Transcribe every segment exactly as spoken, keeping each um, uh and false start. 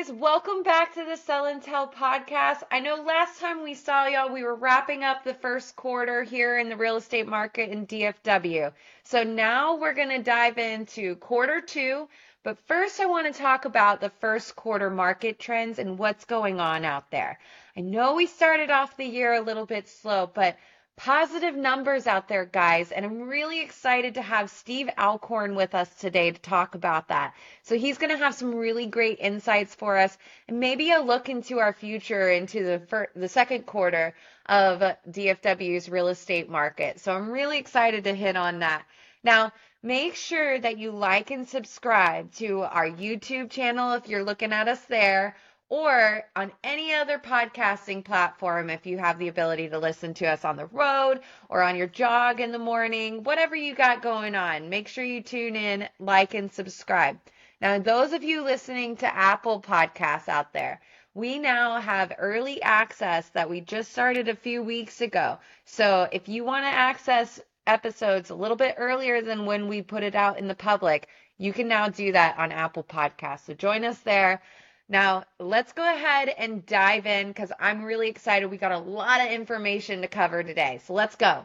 guys, welcome back to the Sell and Tell podcast. I know last time we saw y'all, we were wrapping up the first quarter here in the real estate market in D F W. So now we're going to dive into quarter two. But first, I want to talk about the first quarter market trends and what's going on out there. I know we started off the year a little bit slow, but positive numbers out there, guys, and I'm really excited to have Steve Alcorn with us today to talk about that. So he's going to have some really great insights for us and maybe a look into our future into the fir- the second quarter of D F W's real estate market. So I'm really excited to hit on that. Now, make sure that you like and subscribe to our YouTube channel if you're looking at us there, or on any other podcasting platform if you have the ability to listen to us on the road or on your jog in the morning, whatever you got going on. Make sure you tune in, like, and subscribe. Now, those of you listening to Apple Podcasts out there, we now have early access that we just started a few weeks ago. So if you want to access episodes a little bit earlier than when we put it out in the public, you can now do that on Apple Podcasts. So join us there. Now, let's go ahead and dive in because I'm really excited. We got a lot of information to cover today. So let's go.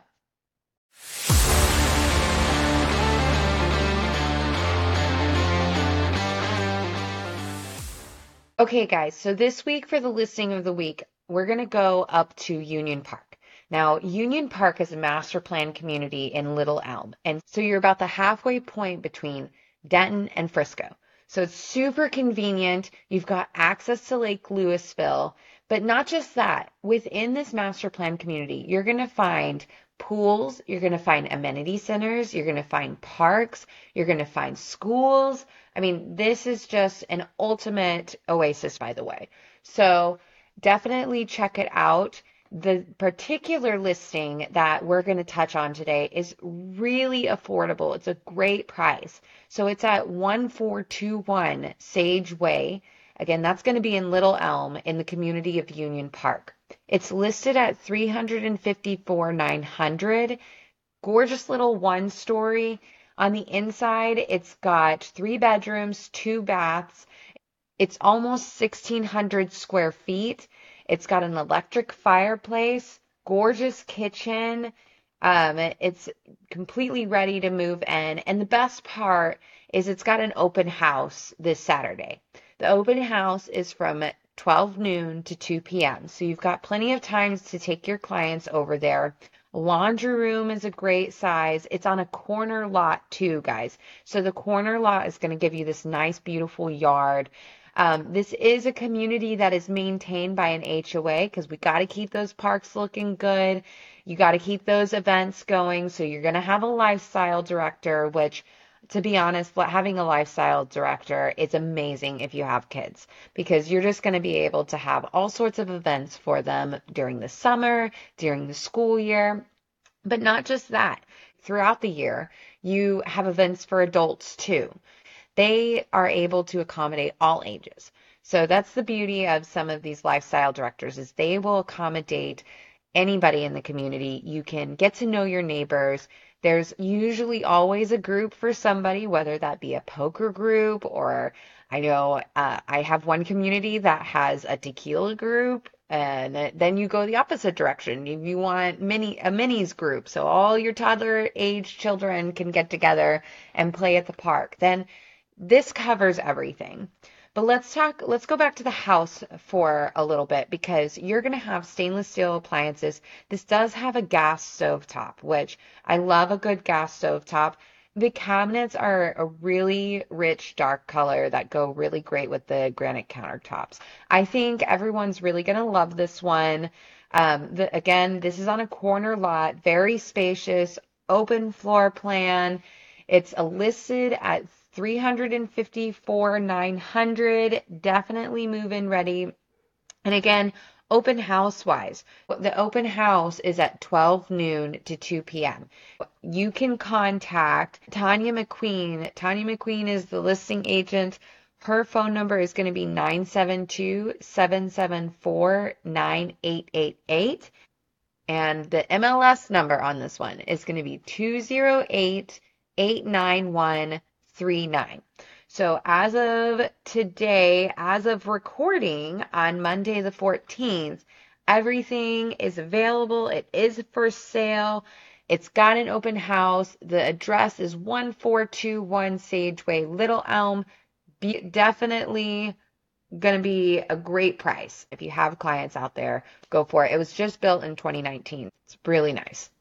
Okay, guys, so this week for the listing of the week, we're going to go up to Union Park. Now, Union Park is a master plan community in Little Elm. And so you're about the halfway point between Denton and Frisco. So it's super convenient. You've got access to Lake Lewisville, but not just that. Within this master plan community, you're going to find pools, you're going to find amenity centers, you're going to find parks, you're going to find schools. I mean, this is just an ultimate oasis, by the way. So definitely check it out. The particular listing that we're going to touch on today is really affordable. It's a great price. So it's at one four two one Sage Way. Again, that's going to be in Little Elm in the community of Union Park. It's listed at three hundred fifty-four thousand nine hundred dollars. Gorgeous little one story. On the inside, it's got three bedrooms, two baths. It's almost sixteen hundred square feet. It's got an electric fireplace, gorgeous kitchen. Um, it's completely ready to move in. And the best part is it's got an open house this Saturday. The open house is from twelve noon to two p.m. So you've got plenty of time to take your clients over there. Laundry room is a great size. It's on a corner lot too, guys. So the corner lot is going to give you this nice, beautiful yard. Um, this is a community that is maintained by an H O A because we got to keep those parks looking good. You got to keep those events going. So you're going to have a lifestyle director, which, to be honest, having a lifestyle director is amazing if you have kids because you're just going to be able to have all sorts of events for them during the summer, during the school year. But not just that. Throughout the year, you have events for adults too. They are able to accommodate all ages. So that's the beauty of some of these lifestyle directors is they will accommodate anybody in the community. You can get to know your neighbors. There's usually always a group for somebody, whether that be a poker group or I know uh, I have one community that has a tequila group. And then you go the opposite direction. If you want mini a minis group, so all your toddler age children can get together and play at the park. Then this covers everything. But let's talk, let's go back to the house for a little bit because you're going to have stainless steel appliances. This does have a gas stove top, which I love a good gas stove top. The cabinets are a really rich dark color that go really great with the granite countertops. I think everyone's really going to love this one. Um, the, again, this is on a corner lot, very spacious, open floor plan. It's listed at three hundred fifty-four thousand nine hundred dollars, definitely move-in ready. And again, open house wise, the open house is at twelve noon to two p.m. You can contact Tanya McQueen. Tanya McQueen is the listing agent. Her phone number is going to be nine seven two, seven seven four, nine eight eight eight. And the M L S number on this one is going to be two zero eight, eight nine one, three nine. So as of today, as of recording on Monday the fourteenth, everything is available. It is for sale. It's got an open house. The address is one four two one Sage Way, Little Elm. Be definitely going to be a great price. If you have clients out there, go for it. It was just built in twenty nineteen. It's really nice.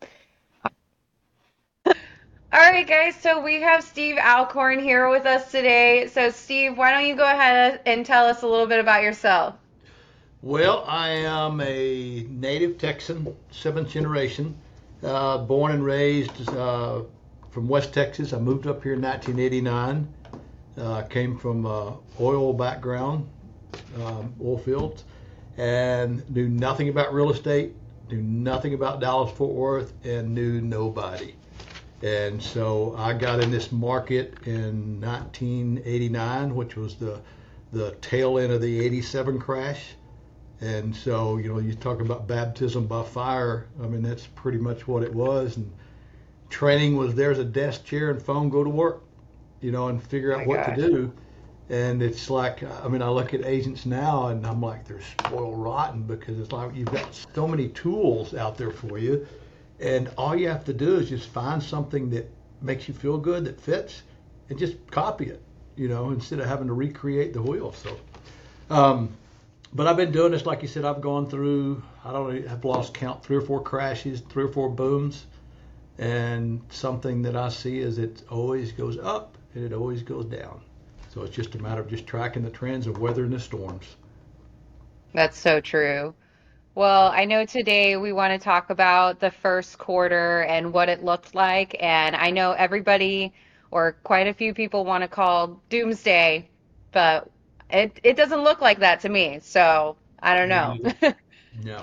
All right, guys, so we have Steve Alcorn here with us today. So, Steve, why don't you go ahead and tell us a little bit about yourself? Well, I am a native Texan, seventh generation, uh, born and raised uh, from West Texas. I moved up here in nineteen eighty-nine. Uh, came from uh, oil background, um, oil fields, and knew nothing about real estate, knew nothing about Dallas-Fort Worth, and knew nobody. And so I got in this market in nineteen eighty-nine, which was the the tail end of the eighty-seven crash. And so, you know, you talk about baptism by fire. I mean, that's pretty much what it was. And training was there's a desk, chair, and phone, go to work, you know, and figure out Oh my what gosh. to do. And it's like, I mean, I look at agents now and I'm like, they're spoiled rotten because it's like you've got so many tools out there for you. And all you have to do is just find something that makes you feel good, that fits, and just copy it, you know, instead of having to recreate the wheel. So, um, but I've been doing this, like you said, I've gone through, I don't know, I've lost count, three or four crashes, three or four booms. And something that I see is it always goes up and it always goes down. So it's just a matter of just tracking the trends of weathering the storms. That's so true. Well, I know today we want to talk about the first quarter and what it looked like. And I know everybody or quite a few people want to call doomsday, but it, it doesn't look like that to me. So I don't Me know. neither. No.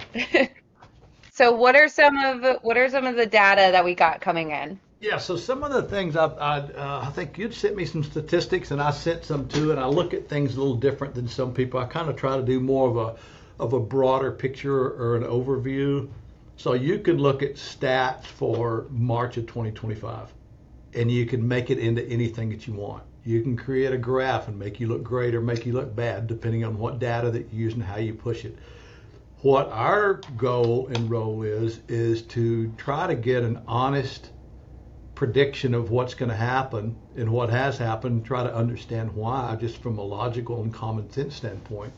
So what are some of what are some of the data that we got coming in? Yeah, so some of the things I, I, uh, I think you'd sent me some statistics and I sent some too, and I look at things a little different than some people. I kind of try to do more of a of a broader picture or an overview. So you can look at stats for March of twenty twenty-five and you can make it into anything that you want. You can create a graph and make you look great or make you look bad, depending on what data that you use and how you push it. What our goal and role is, is to try to get an honest prediction of what's going to happen and what has happened, try to understand why, just from a logical and common sense standpoint.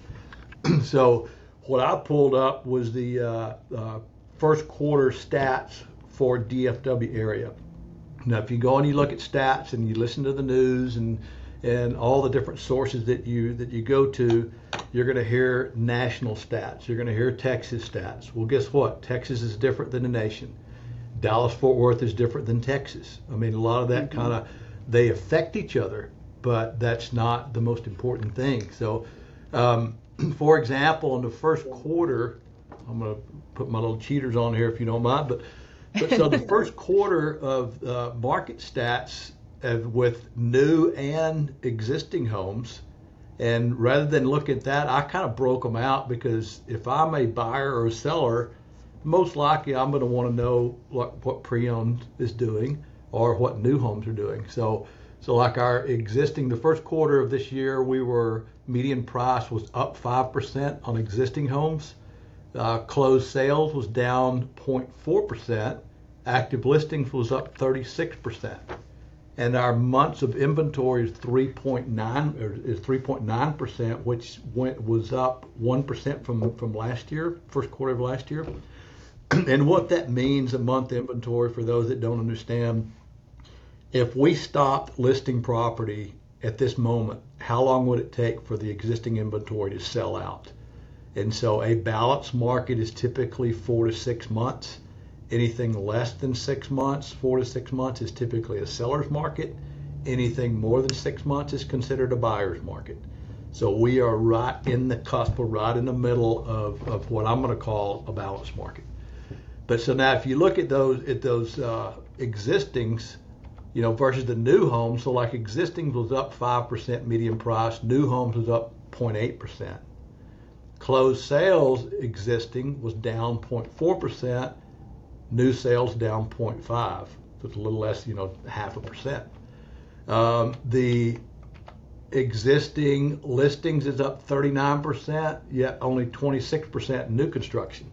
So what I pulled up was the uh, uh, first quarter stats for D F W area. Now, if you go and you look at stats and you listen to the news and and all the different sources that you that you go to, you're going to hear national stats. You're going to hear Texas stats. Well, guess what? Texas is different than the nation. Dallas-Fort Worth is different than Texas. I mean, a lot of that kind of, they affect each other, but that's not the most important thing. So, um, for example, in the first quarter, I'm going to put my little cheaters on here if you don't mind, but, but so the first quarter of uh, market stats of, with new and existing homes, and rather than look at that, I kind of broke them out because if I'm a buyer or a seller, most likely I'm going to want to know what, what pre-owned is doing or what new homes are doing. So, so like our existing, the first quarter of this year, we were, median price was up five percent on existing homes. Uh, closed sales was down zero point four percent. Active listings was up thirty-six percent. And our months of inventory is three point nine or is three point nine percent, which went was up one percent from from last year, first quarter of last year. And what that means, a month inventory, for those that don't understand, if we stopped listing property at this moment, how long would it take for the existing inventory to sell out? And so a balanced market is typically four to six months. Anything less than six months, four to six months, is typically a seller's market. Anything more than six months is considered a buyer's market. So we are right in the cusp, or right in the middle of, of what I'm going to call a balanced market. But so now if you look at those at those uh, existings, you know, versus the new homes, so like existings was up five percent median price, new homes was up zero point eight percent. Closed sales existing was down zero point four percent, new sales down zero point five. So it's a little less, you know, half a percent. Um, the Existing listings is up thirty-nine percent, yet only twenty-six percent new construction.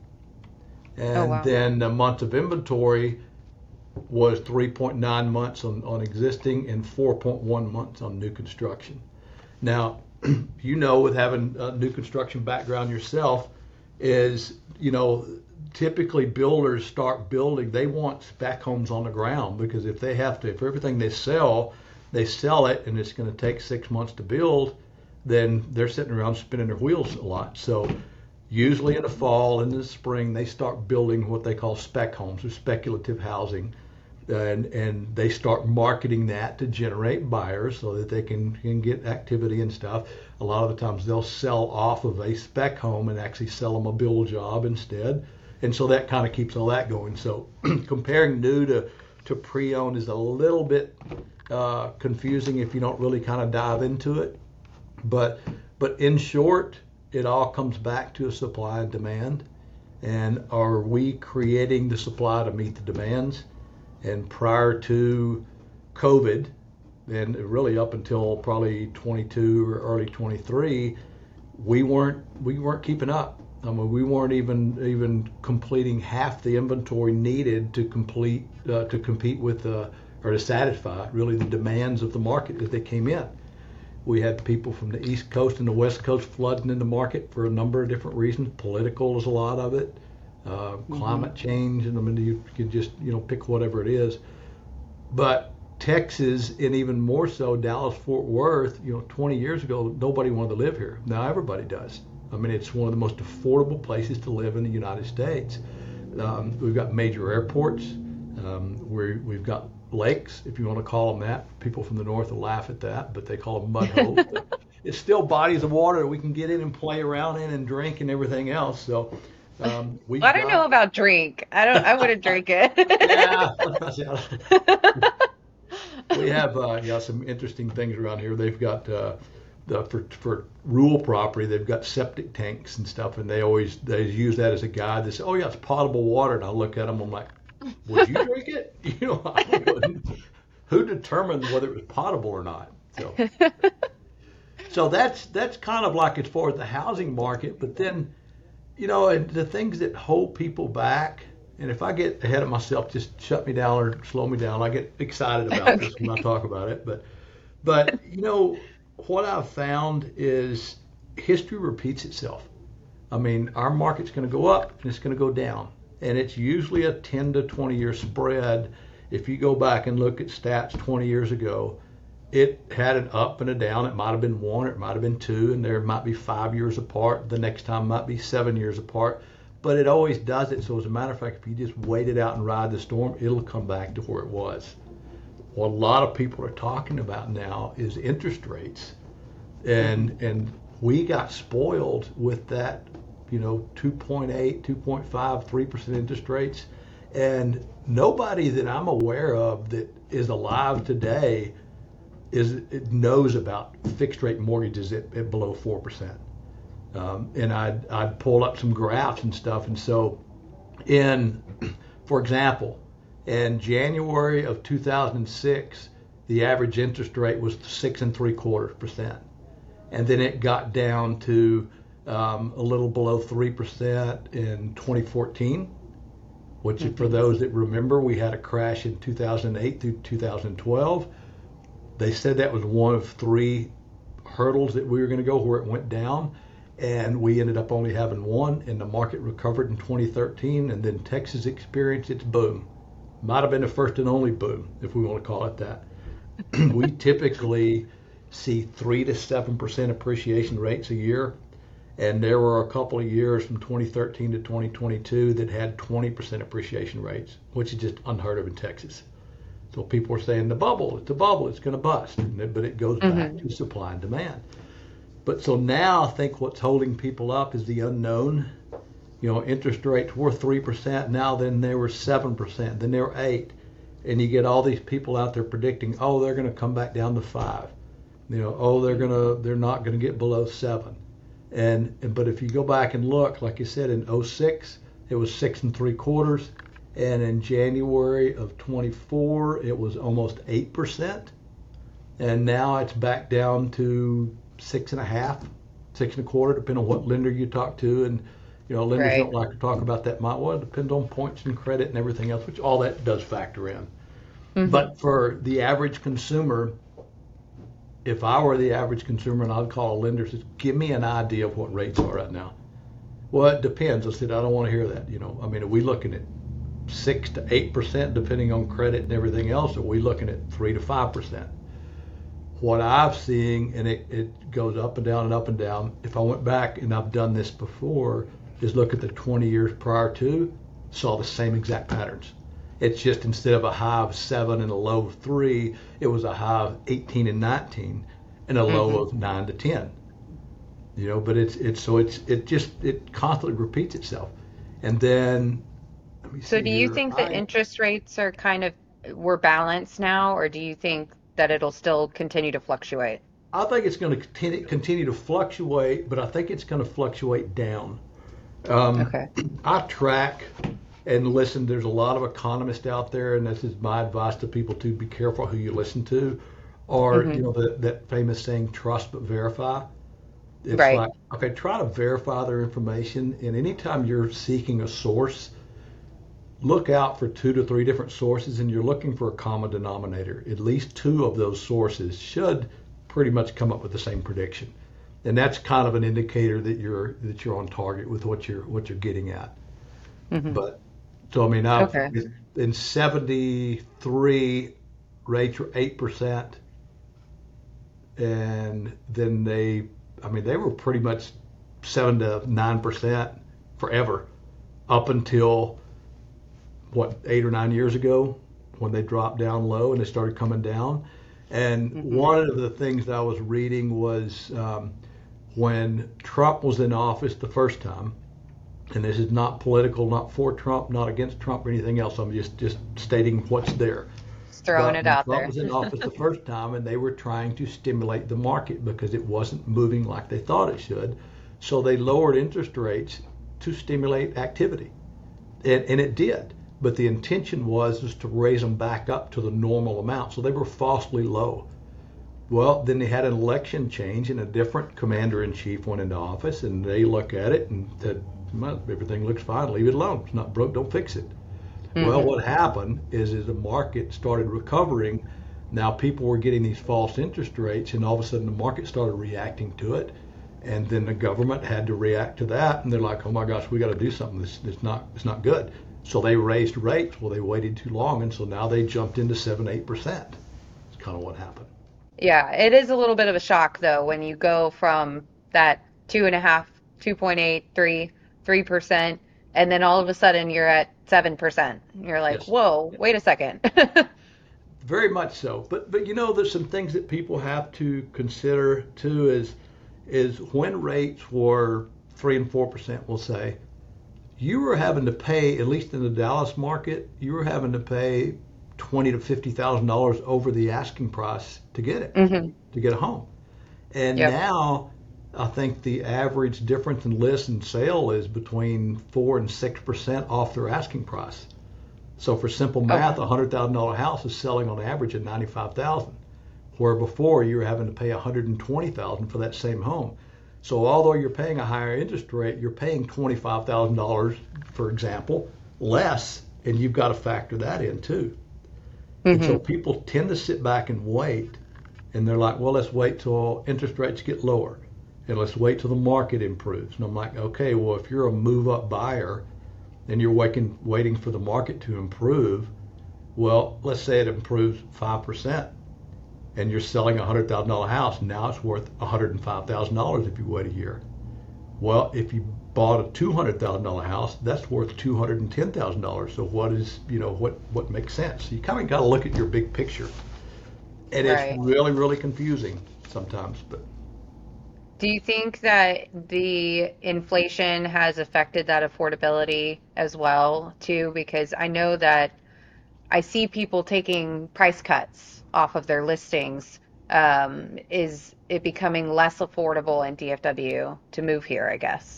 Oh, And wow. then the months of inventory was three point nine months on, on existing and four point one months on new construction. Now, you know, with having a new construction background yourself, is, you know, typically builders start building, they want spec homes on the ground, because if they have to, if everything they sell, they sell it and it's going to take six months to build, then they're sitting around spinning their wheels a lot. So usually in the fall and in the spring, they start building what they call spec homes or speculative housing. And, and they start marketing that to generate buyers so that they can, can get activity and stuff. A lot of the times they'll sell off of a spec home and actually sell them a build job instead. And so that kind of keeps all that going. So comparing new to, to pre-owned is a little bit uh, confusing if you don't really kind of dive into it. But, but in short, it all comes back to a supply and demand. And are we creating the supply to meet the demands? And prior to COVID, and really up until probably twenty-two or early twenty-three, we weren't we weren't keeping up. I mean, we weren't even even completing half the inventory needed to complete uh, to compete with uh, or to satisfy really the demands of the market as they came in. We had people from the East Coast and the West Coast flooding in the market for a number of different reasons. Political is a lot of it. Uh, climate mm-hmm. change, and I mean, you could just, you know, pick whatever it is. But Texas, and even more so Dallas Fort Worth, you know, twenty years ago, nobody wanted to live here. Now everybody does. I mean, it's one of the most affordable places to live in the United States. Um, we've got major airports. Um, we're, we've got lakes, if you want to call them that. People from the north will laugh at that, but they call them mud holes. It's still bodies of water that we can get in and play around in and drink and everything else. So. Um, we well, I don't got... know about drink. I don't. I wouldn't drink it. Yeah, we have uh, yeah some interesting things around here. They've got uh, the, for for rural property, they've got septic tanks and stuff, and they always they use that as a guide. They say, "Oh yeah, it's potable water," and I look at them, I'm like, "Would you drink it?" You know, I wouldn't. Who determined whether it was potable or not? So, so that's that's kind of like as far as the housing market, but then. You know, and the things that hold people back, and if I get ahead of myself, just shut me down or slow me down. I get excited about Okay. this when I talk about it. But, but you know, what I've found is history repeats itself. I mean, our market's going to go up and it's going to go down. And it's usually a ten to twenty year spread. If you go back and look at stats twenty years ago, it had an up and a down. It might have been one, or it might have been two, and there might be five years apart. The next time might be seven years apart, but it always does it. So as a matter of fact, if you just wait it out and ride the storm, it'll come back to where it was. What a lot of people are talking about now is interest rates, and and we got spoiled with that, you know, two point eight, two point five, three percent interest rates, and nobody that I'm aware of that is alive today is it knows about fixed rate mortgages at, at below four percent. Um, and I'd, I'd pull up some graphs and stuff. And so in, for example, in January of two thousand six, the average interest rate was six and three quarters percent. And then it got down to um, a little below three percent in twenty fourteen, which mm-hmm. for those that remember, we had a crash in two thousand eight through two thousand twelve. They said that was one of three hurdles that we were going to go where it went down, and we ended up only having one, and the market recovered in twenty thirteen, and then Texas experienced its boom. Might have been the first and only boom, if we want to call it that. We typically see three to seven percent appreciation rates a year, and there were a couple of years from twenty thirteen to twenty twenty-two that had twenty percent appreciation rates, which is just unheard of in Texas. So people are saying the bubble, it's a bubble, it's going to bust, but it goes back mm-hmm. to supply and demand. But so now I think what's holding people up is the unknown. You know, interest rates were three percent, now then they were seven percent, then they were eight. And you get all these people out there predicting, oh, they're going to come back down to five. You know, oh, they're going to, they're not going to get below seven. And, and but if you go back and look, like you said, in oh six, it was six and three quarters. And in January of twenty-four, it was almost eight percent. and now it's back down to six and a half, six and a quarter, depending on what lender you talk to. And you know, lenders Right. don't like to talk about that. Might well, it depends on points and credit and everything else, which all that does factor in. Hmm. But for the average consumer, if I were the average consumer and I'd call a lender, says, give me an idea of what rates are right now. Well, it depends. I said, I don't want to hear that. You know, I mean, are we looking at six to eight percent depending on credit and everything else? Or are we looking at three to five percent? What I've seen, and it, it goes up and down and up and down. If I went back, and I've done this before, is look at the twenty years prior to, saw the same exact patterns. It's just instead of a high of seven and a low of three, it was a high of eighteen and nineteen and a low Hmm. of nine to ten. You know, but it's it's so it's it just it constantly repeats itself. And then let me So see do you here. think that I interest rates are kind of we're balanced now, or do you think that it'll still continue to fluctuate? I think it's going to continue continue to fluctuate, but I think it's going to fluctuate down. Um, Okay. I track and listen. There's a lot of economists out there, and this is my advice to people to be careful who you listen to. Or you Hmm. know that that famous saying, "Trust but verify." It's Right. like, okay, try to verify their information, and anytime you're seeking a source, look out for two to three different sources, and you're looking for a common denominator. At least two of those sources should pretty much come up with the same prediction, and that's kind of an indicator that you're that you're on target with what you're what you're getting at. Hmm. But so I mean, I've Okay. in seventy-three rates were eight percent, and then they, I mean, they were pretty much seven to nine percent forever up until what eight or nine years ago when they dropped down low and they started coming down. And Hmm. one of the things that I was reading was um, when Trump was in office the first time, and this is not political, not for Trump, not against Trump or anything else. I'm just just stating what's there. Just throwing But it when out Trump there. was in office the first time, and they were trying to stimulate the market because it wasn't moving like they thought it should, so they lowered interest rates to stimulate activity, and, and it did. But the intention was was to raise them back up to the normal amount, so they were falsely low. Well, then they had an election change, and a different commander in chief went into office, and they look at it and said, well, everything looks fine, leave it alone. It's not broke, don't fix it. Well, Hmm. what happened is, is the market started recovering. Now people were getting these false interest rates, and all of a sudden the market started reacting to it, and then the government had to react to that, and they're like, "Oh my gosh, we got to do something. This, it's not, it's not good." So they raised rates. Well, they waited too long, and so now they jumped into seven, eight percent. It's kind of what happened. Yeah, it is a little bit of a shock though when you go from that two and a half, two point eight, three, three percent, and then all of a sudden you're at seven percent. You're like, Yes. whoa, Yes. wait a second. Very much so. But but you know, there's some things that people have to consider too. Is is when rates were three and four percent, we'll say, you were having to pay, at least in the Dallas market, you were having to pay twenty to fifty thousand dollars over the asking price to get it, Hmm. to get a home. And Yep. now, I think the average difference in list and sale is between four and six percent off their asking price. So for simple math, Okay. a hundred thousand dollar house is selling on average at ninety five thousand, where before you were having to pay a hundred and twenty thousand for that same home. So although you're paying a higher interest rate, you're paying twenty five thousand dollars, for example, less, and you've got to factor that in too. And so Hmm. people tend to sit back and wait, and they're like, well, let's wait till interest rates get lower, and let's wait till the market improves. And I'm like, okay, well, if you're a move up buyer and you're waiting waiting for the market to improve, well, let's say it improves five percent, and you're selling a one hundred thousand dollar house. Now it's worth one hundred five thousand dollars if you wait a year. Well, if you bought a two hundred thousand dollar house, that's worth two hundred ten thousand dollars. So what is, you know, what what makes sense? So you kind of got to look at your big picture, and it's Right. really really confusing sometimes. But Do you think that the inflation has affected that affordability as well, too? Because I know that I see people taking price cuts off of their listings. Um, is it becoming less affordable in D F W to move here, I guess?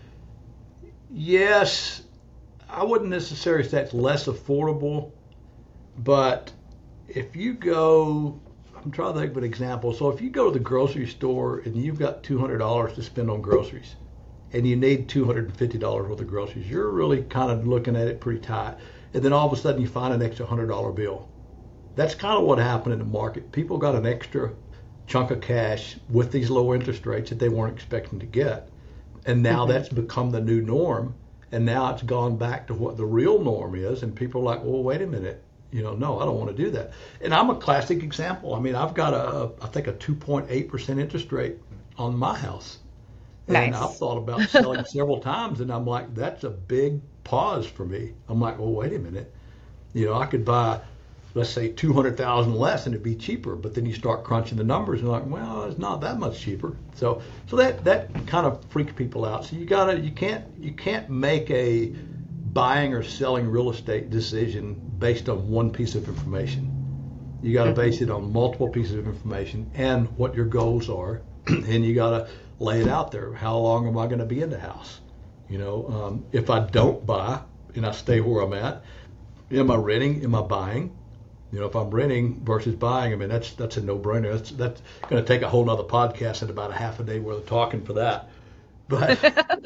yes, I wouldn't necessarily say it's less affordable, but if you go, I'm trying to think of an example. So if you go to the grocery store and you've got two hundred dollars to spend on groceries, and you need two hundred fifty dollars worth of groceries, you're really kind of looking at it pretty tight. And then all of a sudden you find an extra one hundred dollar bill. That's kind of what happened in the market. People got an extra chunk of cash with these low interest rates that they weren't expecting to get. And now mm-hmm. that's become the new norm. And now it's gone back to what the real norm is. And people are like, well, wait a minute. You know, no, I don't want to do that. And I'm a classic example. I mean, I've got a, I think a two point eight percent interest rate on my house. And nice. I've thought about selling several times, and I'm like, that's a big pause for me. I'm like, well, wait a minute. You know, I could buy, let's say, two hundred thousand less, and it'd be cheaper. But then you start crunching the numbers, and you're like, well, it's not that much cheaper. So, so that that kind of freaks people out. So you gotta, you can't, you can't make a buying or selling real estate decision based on one piece of information. You got to mm-hmm. base it on multiple pieces of information and what your goals are, and you got to lay it out there. How long am I going to be in the house? You know, um, if I don't buy and I stay where I'm at, am I renting? Am I buying? You know, if I'm renting versus buying, I mean, that's that's a no-brainer. That's that's going to take a whole nother podcast and about a half a day worth of talking for that. But,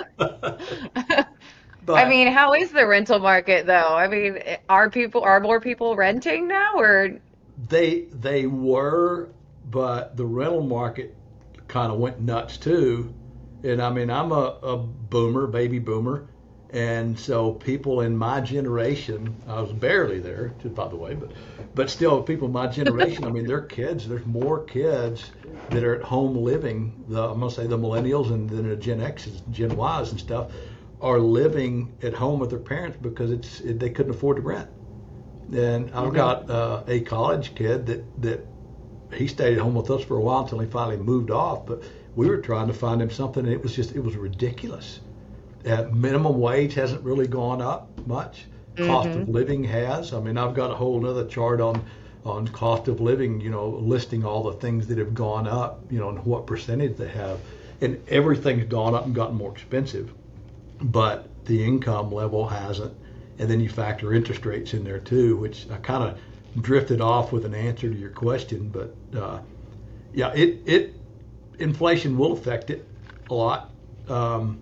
but I mean, how is the rental market though? I mean, are people are more people renting now, or they they were, but the rental market kind of went nuts too. And I mean, I'm a, a boomer, baby boomer, and so people in my generation, I was barely there, by the way, but but still, people in my generation, I mean, they're kids. There's more kids that are at home living. The I'm gonna say the millennials and then the Gen X's, Gen Ys and stuff are living at home with their parents because it's it, they couldn't afford to rent. And I've mm-hmm. got uh, a college kid that that. He stayed at home with us for a while until he finally moved off. But we were trying to find him something, and it was just, it was ridiculous. Uh, minimum wage hasn't really gone up much. Mm-hmm. Cost of living has. I mean, I've got a whole other chart on on cost of living, you know, listing all the things that have gone up, you know, and what percentage they have. And everything's gone up and gotten more expensive, but the income level hasn't. And then you factor interest rates in there too, which I kind of drifted off with an answer to your question, but uh, yeah, it it inflation will affect it a lot. Um,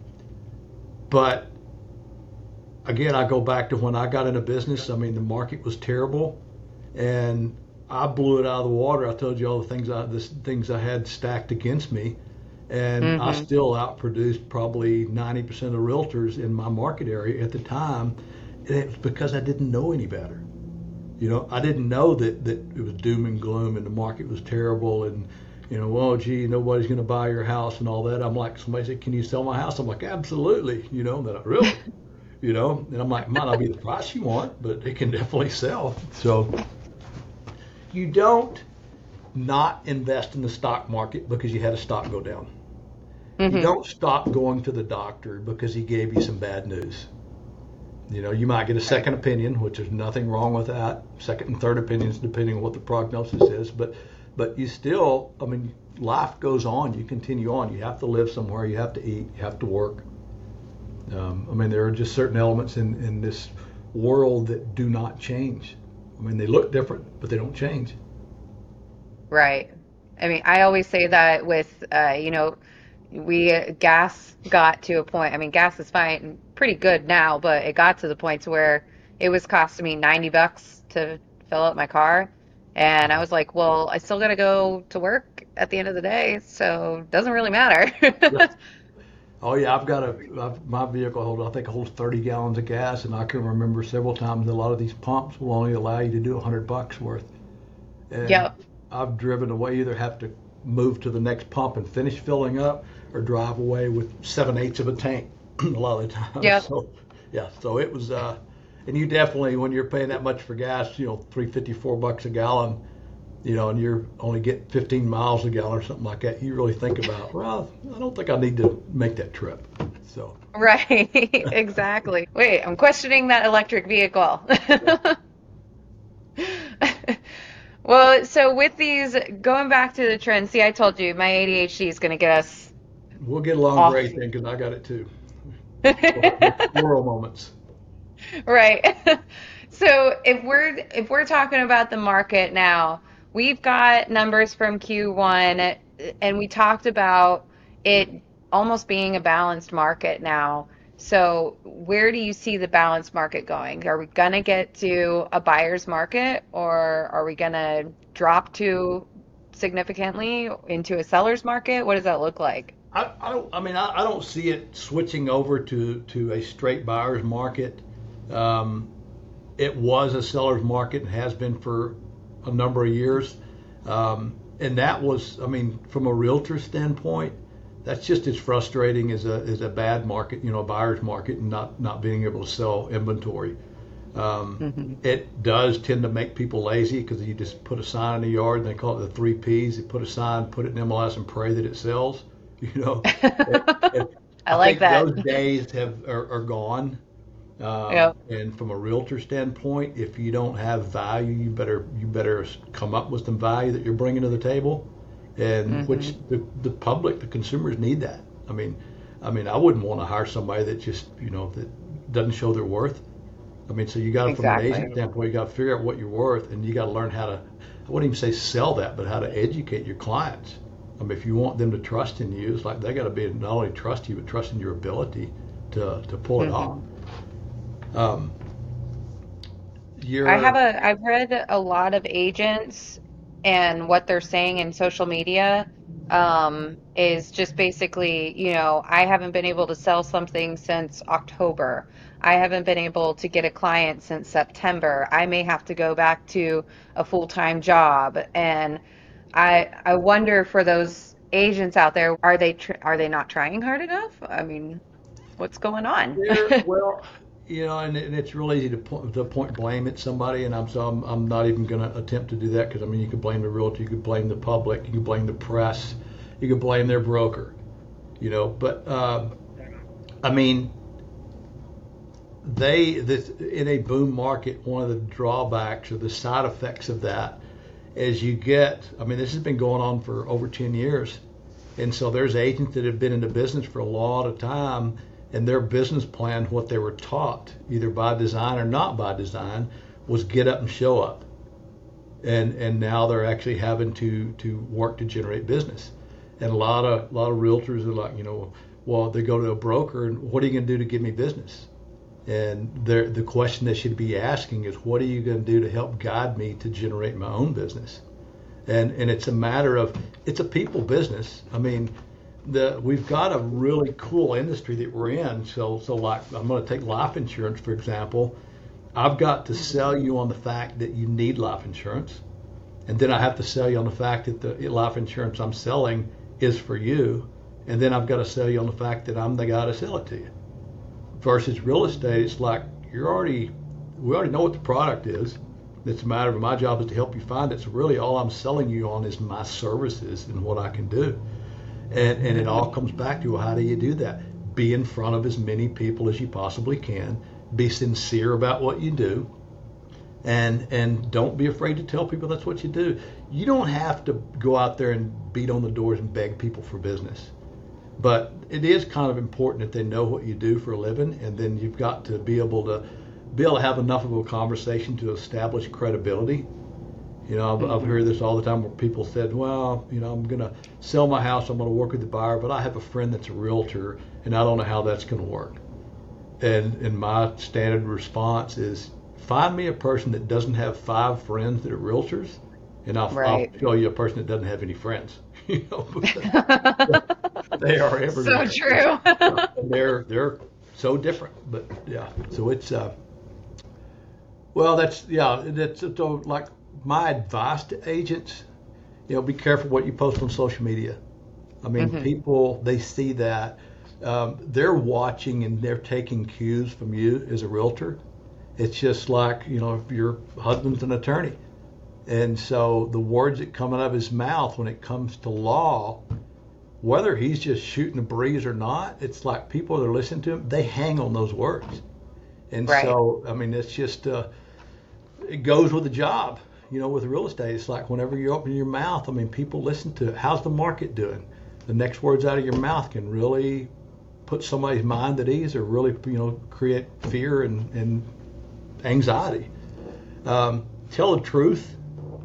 but again, I go back to when I got into business. I mean, the market was terrible, and I blew it out of the water. I told you all the things I the things I had stacked against me, and mm-hmm. I still outproduced probably ninety percent of the realtors in my market area at the time, and it was because I didn't know any better. You know, I didn't know that, that it was doom and gloom and the market was terrible and, you know, oh, gee, nobody's going to buy your house and all that. I'm like, somebody said, can you sell my house? I'm like, absolutely. You know, that really, you know, and I'm like, might not be the price you want, but it can definitely sell. So you don't not invest in the stock market because you had a stock go down. Mm-hmm. You don't stop going to the doctor because he gave you some bad news. You know, you might get a second opinion, which there's nothing wrong with that. Second and third opinions, depending on what the prognosis is. But but you still, I mean, life goes on. You continue on. You have to live somewhere. You have to eat. You have to work. Um, I mean, there are just certain elements in, in this world that do not change. I mean, they look different, but they don't change. Right. I mean, I always say that with, uh, you know, we uh, gas got to a point. I mean, gas is fine, pretty good now, but it got to the point to where it was costing me ninety bucks to fill up my car, and I was like, well, I still got to go to work at the end of the day, so it doesn't really matter. Yes. Oh yeah, I've got a I've, my vehicle holds I think it holds thirty gallons of gas, and I can remember several times a lot of these pumps will only allow you to do a hundred bucks worth. And yep. I've driven away, either have to move to the next pump and finish filling up, or drive away with seven eighths of a tank a lot of the time. Yep. So yeah, so it was, uh, and you definitely, when you're paying that much for gas, you know, three fifty, four bucks a gallon, you know, and you're only getting fifteen miles a gallon or something like that, you really think about, well, I don't think I need to make that trip. So. Right, exactly. Wait, I'm questioning that electric vehicle. Well, so with these, going back to the trends, see, I told you my A D H D is going to get us. We'll get along off. Great then, because I got it too. Moral moments. Right. So if we're if we're talking about the market now, we've got numbers from Q one, and we talked about it almost being a balanced market now. So, where do you see the balanced market going? Are we going to get to a buyer's market, or are we going to drop to significantly into a seller's market? What does that look like? I, I don't. I mean, I, I don't see it switching over to to a straight buyer's market. Um, it was a seller's market and has been for a number of years, um, and that was. I mean, from a realtor standpoint, that's just as frustrating as a as a bad market, you know, a buyer's market, and not not being able to sell inventory. Um, Hmm. it does tend to make people lazy because you just put a sign in the yard and they call it the three P's. You put a sign, put it in M L S, and pray that it sells. You know, it, it, I I like think that. those days have are, are gone. Um, Yep. and from a realtor standpoint, if you don't have value, you better you better come up with some value that you're bringing to the table, and which Hmm. the, the public, the consumers need that. I mean, I mean, I wouldn't want to hire somebody that just you know that doesn't show their worth. I mean, so you got to, from an agent Exactly. standpoint, you got to figure out what you're worth, and you got to learn how to, I wouldn't even say sell that, but how to educate your clients. I mean, if you want them to trust in you, it's like they got to be not only trust you, but trust in your ability to to pull it off. Hmm. Um, I have you're, a, I've read a lot of agents and what they're saying in social media um, is just basically, you know, I haven't been able to sell something since October. I haven't been able to get a client since September. I may have to go back to a full-time job. And I I wonder for those agents out there, are they tr are they not trying hard enough? I mean, what's going on? you're, well, you know, and, and it's real easy to point, to point blame at somebody, and I'm so I'm, I'm not even going to attempt to do that because I mean, you could blame the realtor, you could blame the public, you could blame the press, you could blame their broker, you know, but uh, I mean, they this in a boom market, one of the drawbacks or the side effects of that is you get, I mean, this has been going on for over ten years, and so there's agents that have been in the business for a lot of time, and their business plan, what they were taught either by design or not by design, was get up and show up, and and now they're actually having to to work to generate business, and a lot of a lot of realtors are like, you know, well, they go to a broker and what are you going to do to give me business? And the question they should be asking is, what are you going to do to help guide me to generate my own business? And and it's a matter of, it's a people business. I mean, the we've got a really cool industry that we're in. So so like I'm going to take life insurance for example. I've got to sell you on the fact that you need life insurance, and then I have to sell you on the fact that the life insurance I'm selling is for you, and then I've got to sell you on the fact that I'm the guy to sell it to you. Versus real estate, it's like you're already, we already know what the product is. It's a matter of my job is to help you find it. So really, all I'm selling you on is my services and what I can do. And and it all Hmm. comes back to, well, how do you do that? Be in front of as many people as you possibly can. Be sincere about what you do, and and don't be afraid to tell people that's what you do. You don't have to go out there and beat on the doors and beg people for business. But it is kind of important that they know what you do for a living, and then you've got to be able to be able to have enough of a conversation to establish credibility. You know, I've, I've heard Hmm. this all the time where people said, well, you know, I'm going to sell my house, I'm going to work with the buyer, but I have a friend that's a realtor, and I don't know how that's going to work. And and my standard response is, find me a person that doesn't have five friends that are realtors, and I'll, I'll Right. show you a person that doesn't have any friends. You know, because they are So everywhere. true. And they're they're so different. But yeah, so it's uh, well, that's yeah, that's so like my advice to agents, you know, be careful what you post on social media. I mean, Hmm. people they see that, um, they're watching and they're taking cues from you as a realtor. It's just like, you know, if your husband's an attorney, and so the words that come out of his mouth when it comes to law, whether he's just shooting a breeze or not, it's like people that are listening to him, they hang on those words. And Right. so, I mean, it's just, uh, it goes with the job. You know, with real estate, it's like whenever you open your mouth, I mean, people listen to it. How's the market doing? The next words out of your mouth can really put somebody's mind at ease or really, you know, create fear and, and anxiety. Um, tell the truth.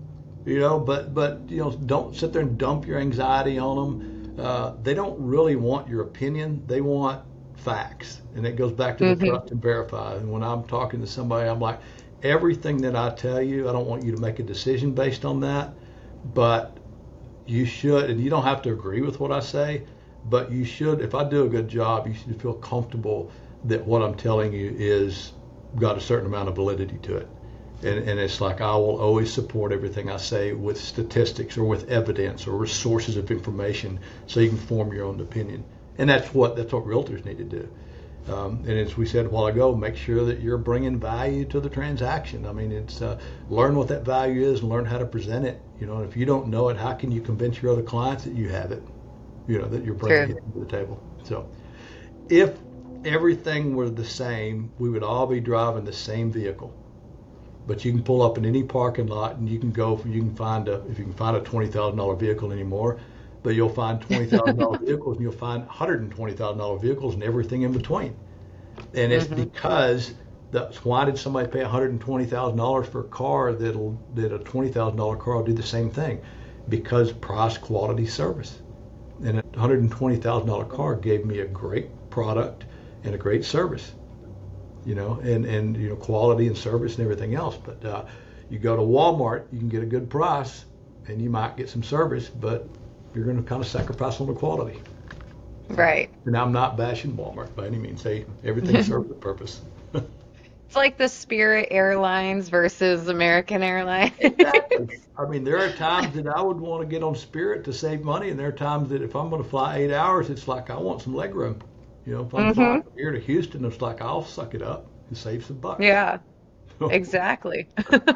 you know, but but you know, don't sit there and dump your anxiety on them. Uh, they don't really want your opinion. They want facts, and it goes back to the Mm-hmm. trust and verify. And when I'm talking to somebody, I'm like, everything that I tell you, I don't want you to make a decision based on that, but you should, and you don't have to agree with what I say, but you should. If I do a good job, you should feel comfortable that what I'm telling you is got a certain amount of validity to it. And, and it's like I will always support everything I say with statistics or with evidence or with sources of information so you can form your own opinion. And that's what that's what realtors need to do. Um, and as we said a while ago, make sure that you're bringing value to the transaction. I mean, it's uh, learn what that value is and learn how to present it. You know, and if you don't know it, how can you convince your other clients that you have it? You know, that you're bringing True. it to the table. So, if everything were the same, we would all be driving the same vehicle. But you can pull up in any parking lot and you can go, you can find a, if you can find a twenty thousand dollars vehicle anymore, but you'll find twenty thousand dollars vehicles and you'll find one hundred twenty thousand dollars vehicles and everything in between. And it's Mm-hmm. because that's why did somebody pay one hundred twenty thousand dollars for a car that'll, that a twenty thousand dollars car will do the same thing? Because price, quality, service. And a one hundred twenty thousand dollars car gave me a great product and a great service. You know, and, and you know, quality and service and everything else. But uh, you go to Walmart, you can get a good price, and you might get some service, but you're going to kind of sacrifice on the quality. Right. And I'm not bashing Walmart by any means. They everything serves a purpose. It's like the Spirit Airlines versus American Airlines. Exactly. I mean, there are times that I would want to get on Spirit to save money, and there are times that if I'm going to fly eight hours, it's like I want some leg room. You know, if I'm flying Mm-hmm. from here to Houston, it's like I'll suck it up and save some bucks. Yeah, exactly.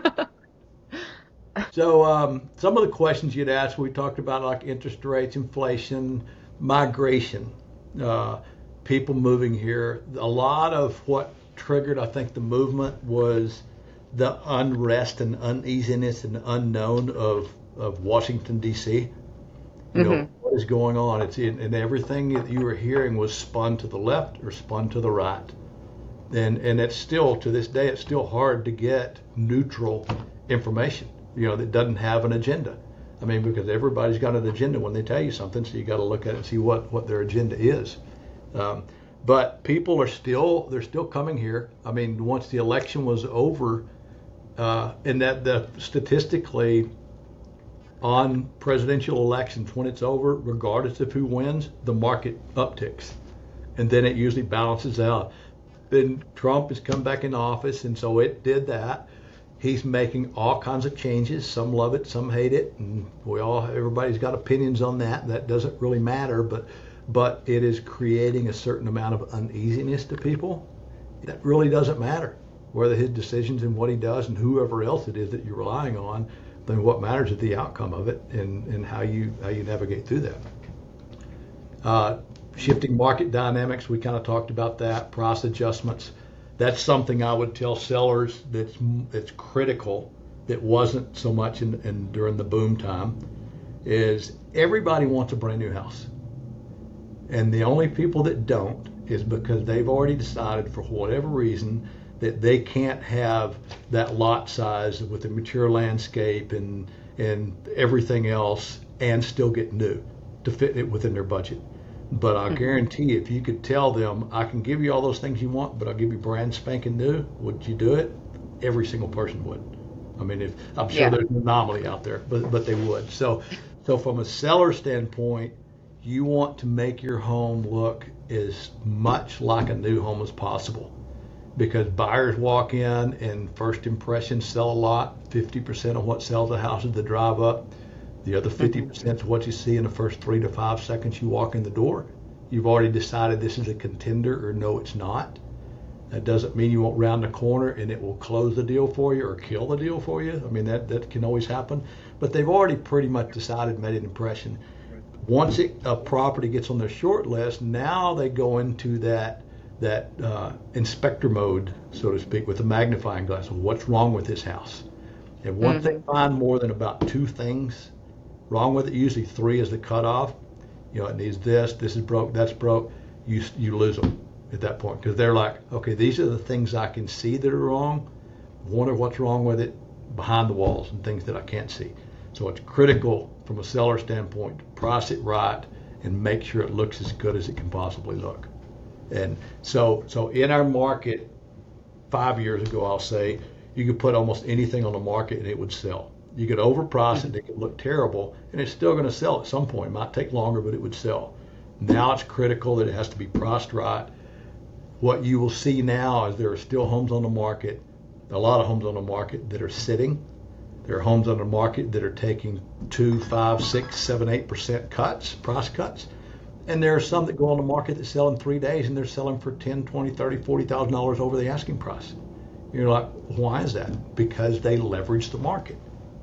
So um, some of the questions you'd ask, we talked about like interest rates, inflation, migration, uh, people moving here. A lot of what triggered, I think, the movement was the unrest and uneasiness and unknown of, of Washington, D C. You know, Mm-hmm. what is going on? It's in, and everything that you were hearing was spun to the left or spun to the right. And and it's still, to this day, it's still hard to get neutral information, you know, that doesn't have an agenda. I mean, because everybody's got an agenda when they tell you something, so you got to look at it and see what, what their agenda is. Um, but people are still, they're still coming here. I mean, once the election was over, uh, and that the statistically on presidential elections, when it's over, regardless of who wins, the market upticks. And then it usually balances out. Then Trump has come back in office, and so it did that. He's making all kinds of changes. Some love it, some hate it, and we all, everybody's got opinions on that. That doesn't really matter, but but it is creating a certain amount of uneasiness to people. That really doesn't matter, whether his decisions and what he does and whoever else it is that you're relying on. Then what matters is the outcome of it and, and how you how you navigate through that. Uh, shifting market dynamics, we kind of talked about that. Price adjustments. That's something I would tell sellers that's that's critical. That wasn't so much in, in during the boom time. Is everybody wants a brand new house, and the only people that don't is because they've already decided for whatever reason that they can't have that lot size with the mature landscape and and everything else and still get new to fit it within their budget. But I guarantee if you could tell them, I can give you all those things you want, but I'll give you brand spanking new, would you do it? Every single person would. I mean, if I'm sure Yeah. there's an anomaly out there, but but they would. So so from a seller standpoint, you want to make your home look as much like a new home as possible. Because buyers walk in and first impressions sell a lot. fifty percent of what sells a house is the drive up. The other fifty percent is what you see in the first three to five seconds you walk in the door. You've already decided this is a contender or no, it's not. That doesn't mean you won't round the corner and it will close the deal for you or kill the deal for you. I mean, that, that can always happen. But they've already pretty much decided, made an impression. Once it, a property gets on their short list, now they go into that that uh, inspector mode, so to speak, with a magnifying glass of what's wrong with this house. And once they find more than about two things wrong with it, usually three is the cutoff. You know, it needs this, this is broke, that's broke. You you lose them at that point because they're like, okay, these are the things I can see that are wrong. Wonder what's wrong with it behind the walls and things that I can't see. So it's critical from a seller standpoint to price it right and make sure it looks as good as it can possibly look. And so, so in our market, five years ago, I'll say, you could put almost anything on the market and it would sell. You could overprice it, it could look terrible, and it's still going to sell at some point. It might take longer, but it would sell. Now it's critical that it has to be priced right. What you will see now is there are still homes on the market, a lot of homes on the market that are sitting. There are homes on the market that are taking two, five, six, seven, eight percent cuts, price cuts. And there are some that go on the market that sell in three days and they're selling for ten, twenty, thirty, forty thousand dollars over the asking price. You're like, why is that? Because they leverage the market.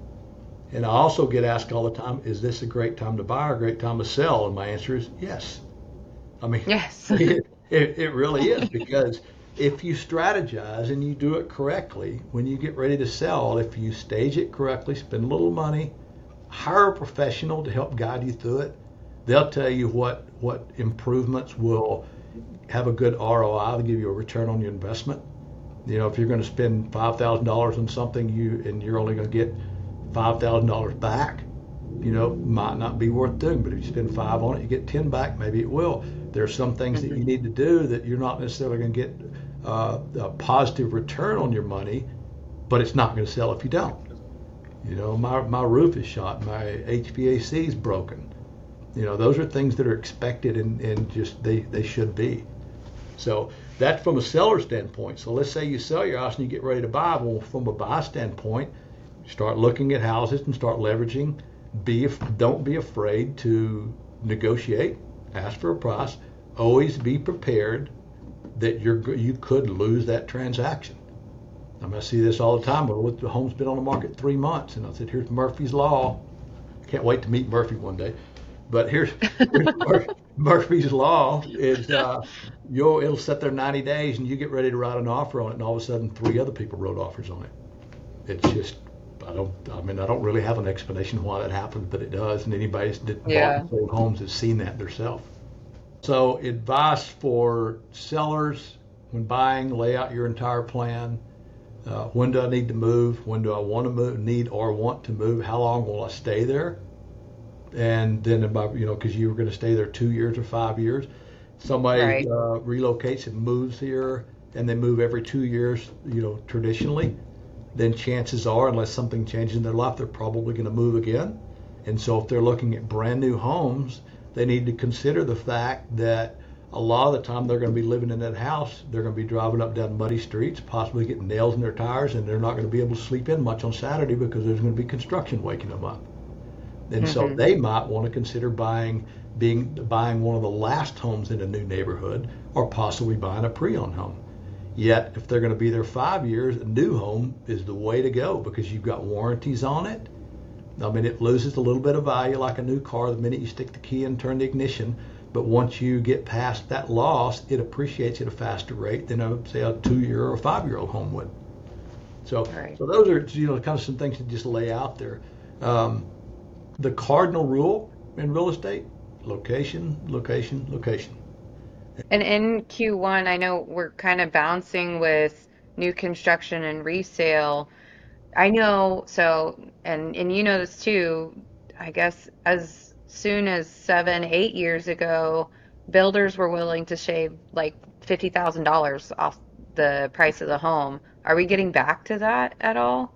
And I also get asked all the time, is this a great time to buy or a great time to sell? And my answer is yes. I mean, yes. it, it, it really is, because if you strategize and you do it correctly, when you get ready to sell, if you stage it correctly, spend a little money, hire a professional to help guide you through it, they'll tell you what, what improvements will have a good R O I to give you a return on your investment. You know, if you're going to spend five thousand dollars on something you and you're only going to get five thousand dollars back, you know, might not be worth doing. But if you spend five on it, you get ten back, maybe it will. There's some things that you need to do that you're not necessarily going to get uh, a positive return on your money, but it's not going to sell if you don't. You know, my, my roof is shot, my H V A C is broken. You know, those are things that are expected and, and just they, they should be. So that's from a seller standpoint. So let's say you sell your house and you get ready to buy. Well, from a buy standpoint, start looking at houses and start leveraging. Be don't be afraid to negotiate. Ask for a price. Always be prepared that you're you could lose that transaction. I mean, I see this all the time. But the home's been on the market three months, and I said, "Here's Murphy's Law." Can't wait to meet Murphy one day. But here's, here's Mur- Murphy's Law is uh, you'll it'll sit there ninety days, and you get ready to write an offer on it, and all of a sudden three other people wrote offers on it. It's just I don't I mean I don't really have an explanation why that happens, but it does, and anybody that Yeah. bought and sold homes has seen that themselves. So advice for sellers when buying: lay out your entire plan. Uh, when do I need to move? When do I want to move? Need or want to move? How long will I stay there? And then about, you know, because you were going to stay there two years or five years. Somebody Right. uh, relocates and moves here, and they move every two years, you know, traditionally. Then chances are, unless something changes in their life, they're probably going to move again. And so if they're looking at brand new homes, they need to consider the fact that a lot of the time they're going to be living in that house. They're going to be driving up down muddy streets, possibly getting nails in their tires, and they're not going to be able to sleep in much on Saturday because there's going to be construction waking them up. And mm-hmm. so they might want to consider buying being buying one of the last homes in a new neighborhood, or possibly buying a pre-owned home. Yet, if they're going to be there five years, a new home is the way to go because you've got warranties on it. I mean, it loses a little bit of value like a new car the minute you stick the key in and turn the ignition. But once you get past that loss, it appreciates at a faster rate than, a, say, a two-year or a five-year-old home would. So, right. so those are, you know, kind of some things to just lay out there. Um, the cardinal rule in real estate: location, location, location. And in Q one, I know we're kind of bouncing with new construction and resale. I know, so, and and you know this too, I guess as soon as seven, eight years ago, builders were willing to shave like fifty thousand dollars off the price of the home. Are we getting back to that at all?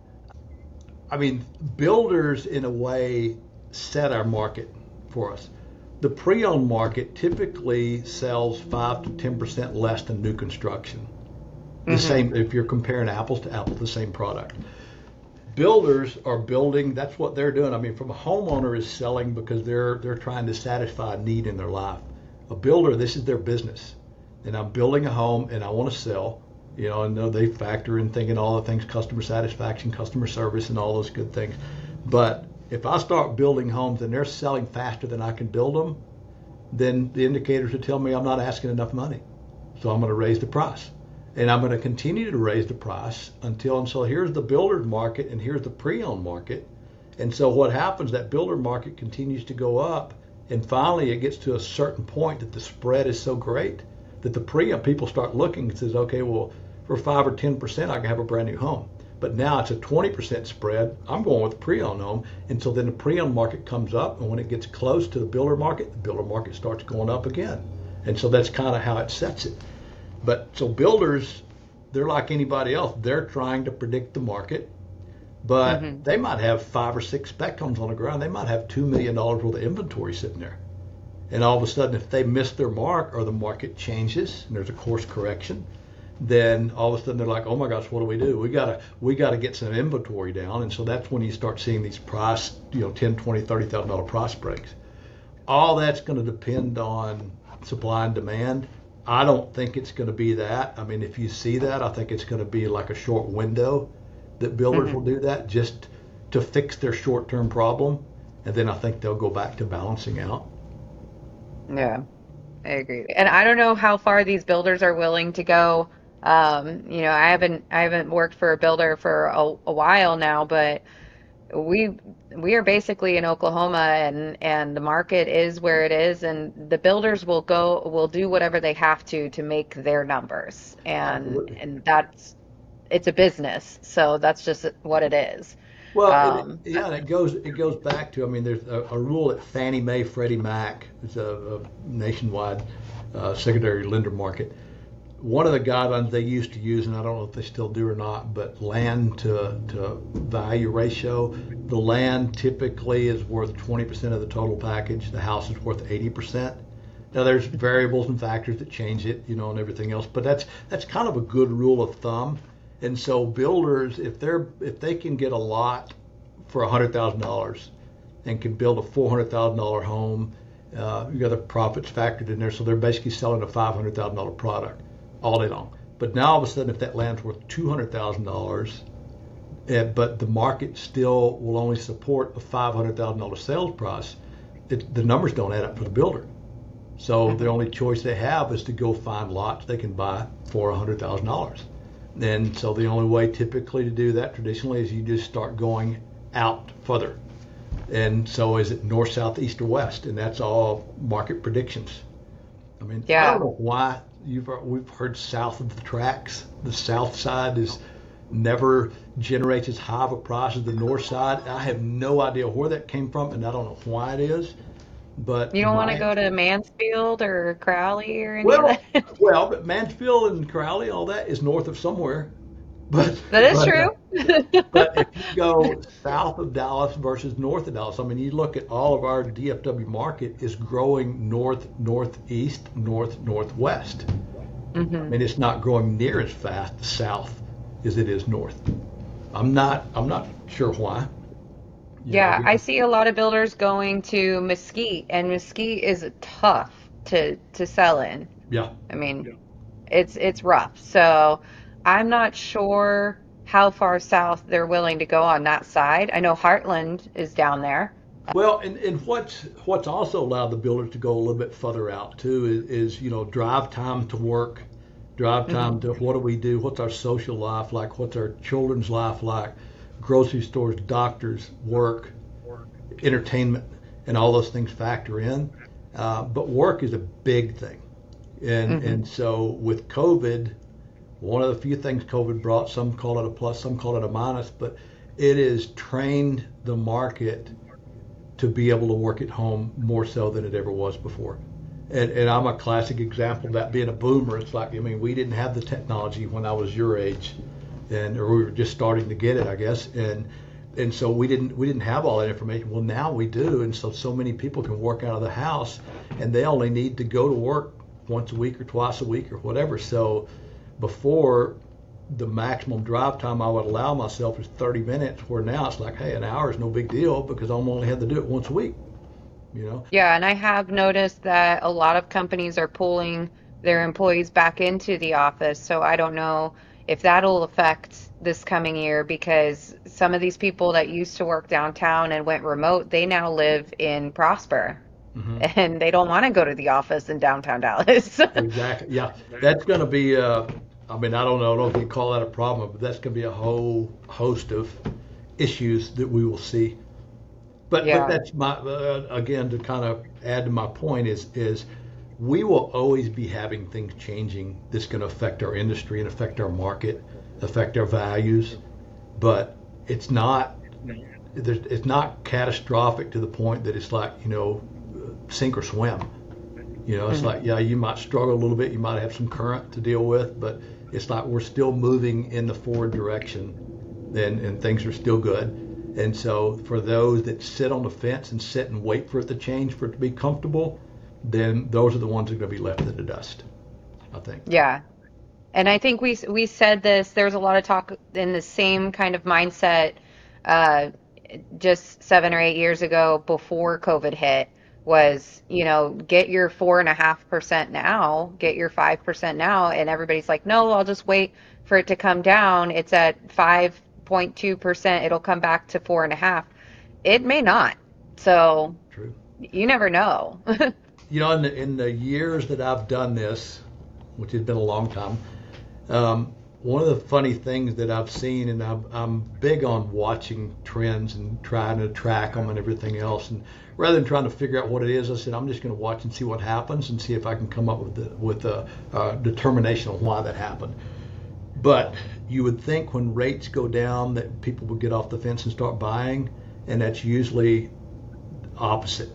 I mean, builders in a way set our market for us. The pre-owned market typically sells five to ten percent less than new construction. The mm-hmm. same, if you're comparing apples to apples, the same product. Builders are building, that's what they're doing. I mean, from a homeowner is selling because they're they're trying to satisfy a need in their life. A builder, this is their business. And I'm building a home and I want to sell. You know, and they factor in thinking all the things, customer satisfaction, customer service, and all those good things. But if I start building homes and they're selling faster than I can build them, then the indicators will tell me I'm not asking enough money. So I'm going to raise the price. And I'm going to continue to raise the price until, and so here's the builder's market and here's the pre-owned market. And so what happens, that builder market continues to go up, and finally it gets to a certain point that the spread is so great that the pre-owned people start looking and says, okay, well, for five or ten percent I can have a brand new home. But now it's a twenty percent spread. I'm going with pre-owned home. And so then the pre-owned market comes up, and when it gets close to the builder market, the builder market starts going up again. And so that's kind of how it sets it. But so builders, they're like anybody else. They're trying to predict the market, but mm-hmm. they might have five or six spec homes on the ground. They might have two million dollars worth of inventory sitting there. And all of a sudden, if they miss their mark or the market changes and there's a course correction, then all of a sudden they're like, oh my gosh, what do we do? We gotta we gotta get some inventory down. And so that's when you start seeing these price, you know, ten, twenty, thirty thousand dollar price breaks. All that's going to depend on supply and demand. I don't think it's going to be that. I mean, if you see that, I think it's going to be like a short window that builders mm-hmm. will do that just to fix their short-term problem, and then I think they'll go back to balancing out. Yeah, I agree. And I don't know how far these builders are willing to go. Um, you know, I haven't I haven't worked for a builder for a, a while now, but we we are basically in Oklahoma, and and the market is where it is, and the builders will go will do whatever they have to to make their numbers, and Absolutely. and that's it's a business, so that's just what it is. Well, um, it, yeah, and it goes it goes back to, I mean, there's a, a rule at Fannie Mae, Freddie Mac, it's a, a nationwide uh, secondary lender market. One of the guidelines they used to use, and I don't know if they still do or not, but land to, to value ratio. The land typically is worth twenty percent of the total package. The house is worth eighty percent. Now there's variables and factors that change it, you know, and everything else, but that's that's kind of a good rule of thumb. And so builders, if they're if they can get a lot for one hundred thousand dollars and can build a four hundred thousand dollars home, uh, you got the profits factored in there, so they're basically selling a five hundred thousand dollars product all day long. But now all of a sudden, if that land's worth two hundred thousand dollars, uh, but the market still will only support a five hundred thousand dollars sales price, it, the numbers don't add up for the builder. So the only choice they have is to go find lots they can buy for one hundred thousand dollars. And so the only way typically to do that traditionally is you just start going out further. And so is it north, south, east, or west? And that's all market predictions. I mean, yeah. I don't know why you've we've heard south of the tracks. The south side is never generates as high of a price as the north side. I have no idea where that came from, and I don't know why it is. But you don't want to go to Mansfield or Crowley or any well, of that? Well, but Mansfield and Crowley, all that is north of somewhere. But that is but, true. But if you go south of Dallas versus north of Dallas, I mean, you look at all of our D F W market is growing north, northeast, north, northwest. Mm-hmm. I mean, it's not growing near as fast south as it is north. I'm not. I'm not sure why. You yeah, know, I see a lot of builders going to Mesquite, and Mesquite is tough to to sell in. Yeah. I mean, yeah. it's it's rough. So I'm not sure how far south they're willing to go on that side. I know Heartland is down there. Well, and, and what's what's also allowed the builders to go a little bit further out too is, is you know, drive time to work, drive time mm-hmm. to what do we do, what's our social life like, what's our children's life like, grocery stores, doctors, work, entertainment, and all those things factor in. Uh, but work is a big thing. And mm-hmm. and so with COVID, one of the few things COVID brought, some call it a plus, some call it a minus, but it has trained the market to be able to work at home more so than it ever was before. And, and I'm a classic example of that being a boomer. It's like, I mean, we didn't have the technology when I was your age, and or we were just starting to get it, I guess. And and so we didn't we didn't have all that information. Well, now we do, and so so many people can work out of the house, and they only need to go to work once a week or twice a week or whatever. So before, the maximum drive time I would allow myself is thirty minutes, where now it's like, hey, an hour is no big deal because I'm only had to do it once a week, you know? Yeah, and I have noticed that a lot of companies are pulling their employees back into the office, so I don't know if that'll affect this coming year, because some of these people that used to work downtown and went remote, they now live in Prosper. Mm-hmm. And they don't want to go to the office in downtown Dallas. Exactly. Yeah, that's going to be, uh, I mean, I don't know, I don't know if you call that a problem, but that's going to be a whole host of issues that we will see. But, yeah. but that's my, uh, again, to kind of add to my point is, is we will always be having things changing that's going to affect our industry and affect our market, affect our values. but it's not it's not catastrophic to the point that it's like, you know, sink or swim. You know, it's Mm-hmm. like, yeah, you might struggle a little bit, you might have some current to deal with, but it's like we're still moving in the forward direction, and, and things are still good. And so for those that sit on the fence and sit and wait for it to change, for it to be comfortable, then those are the ones that are going to be left in the dust, I think. Yeah. And I think we we said this, there was a lot of talk in the same kind of mindset uh just seven or eight years ago before COVID hit was, you know, get your four and a half percent now, get your five percent now. And everybody's like, no, I'll just wait for it to come down. It's at five point two percent. It'll come back to four and a half. It may not. So True. you never know. You know, in the, in the years that I've done this, which has been a long time, um, one of the funny things that I've seen, and I'm, I'm big on watching trends and trying to track them and everything else. And rather than trying to figure out what it is, I said I'm just going to watch and see what happens and see if I can come up with the, with a, a determination on why that happened. But you would think when rates go down that people would get off the fence and start buying, and that's usually opposite.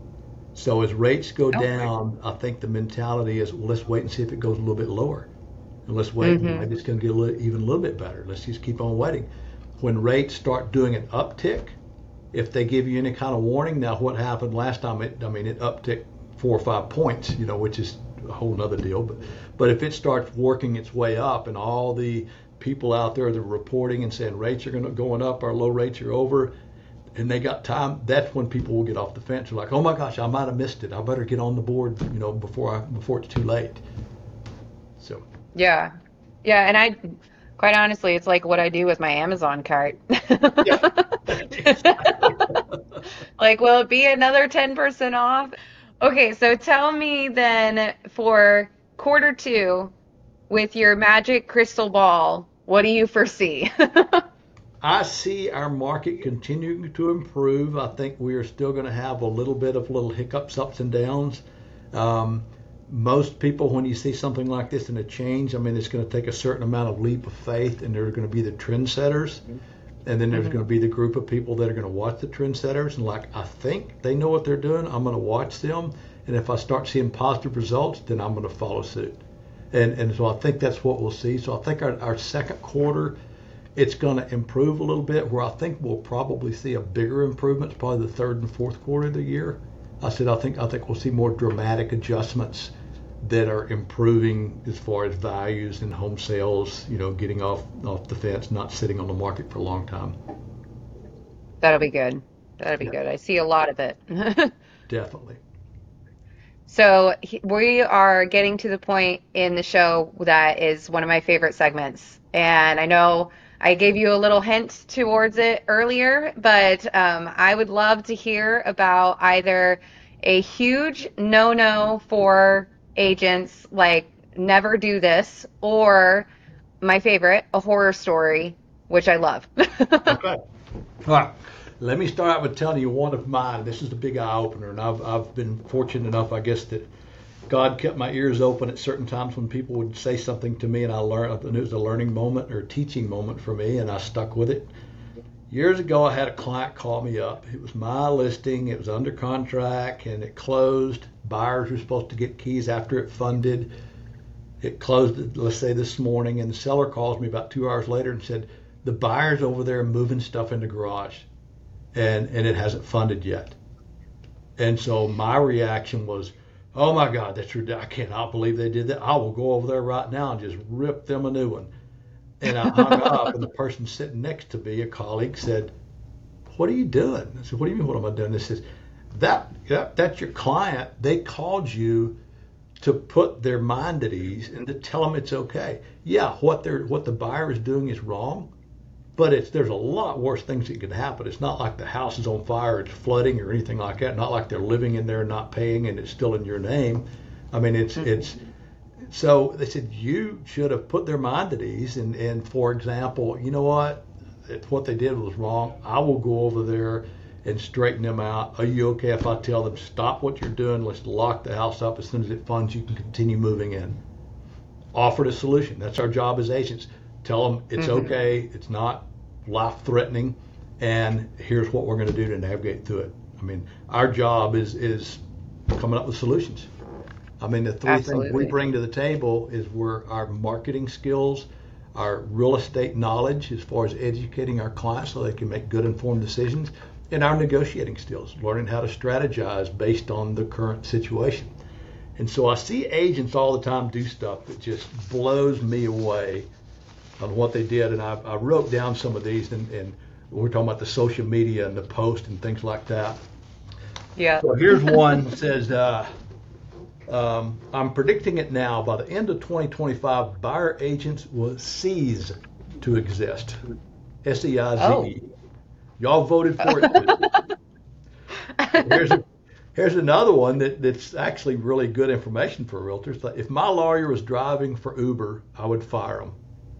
So as rates go Okay. down, I think the mentality is, well, let's wait and see if it goes a little bit lower. And let's wait, and Hmm. maybe it's going to get a little, even a little bit better. Let's just keep on waiting. When rates start doing an uptick, if they give you any kind of warning, now what happened last time? It, I mean, it upticked four or five points, you know, which is a whole nother deal. But but if it starts working its way up, and all the people out there that are reporting and saying rates are going to going up, our low rates are over, and they got time, that's when people will get off the fence. They're like, oh my gosh, I might have missed it. I better get on the board, you know, before I before it's too late. So Yeah. Yeah, and I quite honestly, it's like what I do with my Amazon cart. yeah, exactly. Like, will it be another ten percent off? Okay, so tell me then for quarter two with your magic crystal ball, what do you foresee? I see our market continuing to improve. I think we are still going to have a little bit of little hiccups, ups and downs. Um, Most people, when you see something like this in a change, I mean, it's going to take a certain amount of leap of faith, and there are going to be the trendsetters, and then there's Hmm. going to be the group of people that are going to watch the trendsetters and like, I think they know what they're doing. I'm going to watch them, and if I start seeing positive results, then I'm going to follow suit. And and so I think that's what we'll see. So I think our, our second quarter, it's going to improve a little bit. Where I think we'll probably see a bigger improvement is probably the third and fourth quarter of the year. I said I think I think we'll see more dramatic adjustments that are improving as far as values and home sales. You know, getting off off the fence, not sitting on the market for a long time. That'll be good. That'll be Yeah, good. I see a lot of it. definitely. So he- we are getting to the point in the show that is one of my favorite segments. And I know I gave you a little hint towards it earlier, but um, I would love to hear about either a huge no-no for agents, like never do this, or my favorite, a horror story, which I love. Okay. All right. Let me start out with telling you one of mine. This is the big eye opener, and I've I've been fortunate enough, I guess, that God kept my ears open at certain times when people would say something to me, and I learned, and it was a learning moment or a teaching moment for me, and I stuck with it. Years ago, I had a client call me up. It was my listing. It was under contract, and it closed. Buyers were supposed to get keys after it funded. It closed, let's say this morning, and the seller calls me about two hours later and said, the buyer's over there moving stuff in the garage, and and it hasn't funded yet. And so my reaction was, oh my God, that's ridiculous. I cannot believe they did that. I will go over there right now and just rip them a new one. And I hung up, and the person sitting next to me, a colleague, said, what are you doing? I said, what do you mean, what am I doing? This is that, that that's your client. They called you to put their mind at ease and to tell them it's okay. Yeah, what they're what the buyer is doing is wrong, but it's there's a lot worse things that could happen. It's not like the house is on fire, it's flooding or anything like that. Not like they're living in there not paying and it's still in your name. I mean, it's it's so they said you should have put their mind at ease. And and for example, you know what? If what they did was wrong, I will go over there and straighten them out. Are you okay if I tell them stop what you're doing? Let's lock the house up. As soon as it funds, you can continue moving in. Offered a solution. That's our job as agents. Tell them it's Hmm. okay. It's not life-threatening, and here's what we're going to do to navigate through it. I mean, our job is is coming up with solutions. I mean, the three Absolutely. things we bring to the table is we're our marketing skills, our real estate knowledge as far as educating our clients so they can make good informed decisions, and our negotiating skills, learning how to strategize based on the current situation. And so I see agents all the time do stuff that just blows me away on what they did. And I, I wrote down some of these, and, and we're talking about the social media and the post and things like that. Yeah. So here's one that says, uh, um, I'm predicting it now. By the end of twenty twenty-five, buyer agents will cease to exist. S E I Z E. Oh. Y'all voted for it too. Here's a, here's another one that, that's actually really good information for realtors. Like, if my lawyer was driving for Uber, I would fire him.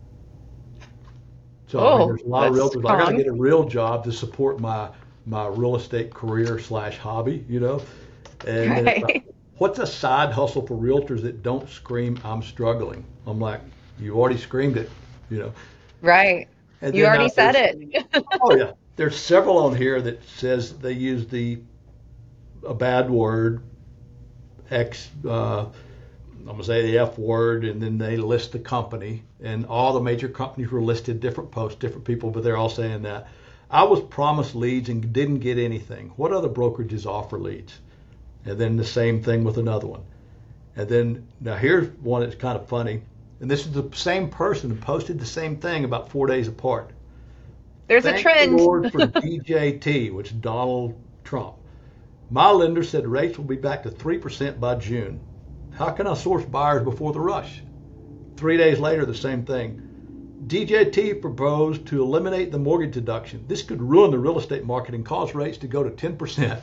So I mean, Oh, there's a lot of that's realtors. I got to strong. get a real job to support my my real estate career slash hobby, you know. And then it's like, Right. what's a side hustle for realtors that don't scream "I'm struggling"? I'm like, you already screamed it, you know. Right. And You then already uh, said there's it. oh yeah, there's several on here that says they use the a bad word, X. Uh, I'm gonna say the F word, and then they list the company, and all the major companies were listed, different posts, different people, but they're all saying that. I was promised leads and didn't get anything. What other brokerages offer leads? And then the same thing with another one. And then, now here's one that's kind of funny, and this is the same person who posted the same thing about four days apart. There's a Thank trend. the Lord for D J T, which is Donald Trump. My lender said rates will be back to three percent by June. How can I source buyers before the rush? Three days later, the same thing. D J T proposed to eliminate the mortgage deduction. This could ruin the real estate market and cause rates to go to ten percent.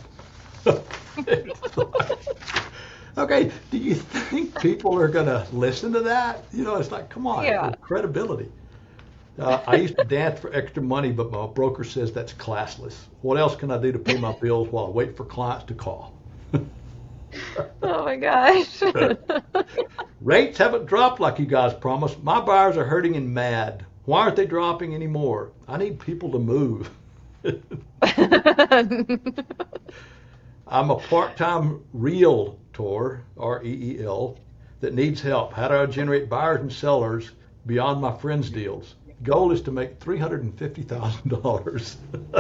Okay, do you think people are going to listen to that? You know, it's like, come on, Yeah. credibility. Uh, I used to dance for extra money, but my broker says that's classless. What else can I do to pay my bills while I wait for clients to call? Oh my gosh. Rates haven't dropped like you guys promised. My buyers are hurting and mad. Why aren't they dropping anymore? I need people to move. I'm a part-time realtor, R E E L, that needs help. How do I generate buyers and sellers beyond my friends' deals? Goal is to make three hundred fifty thousand dollars.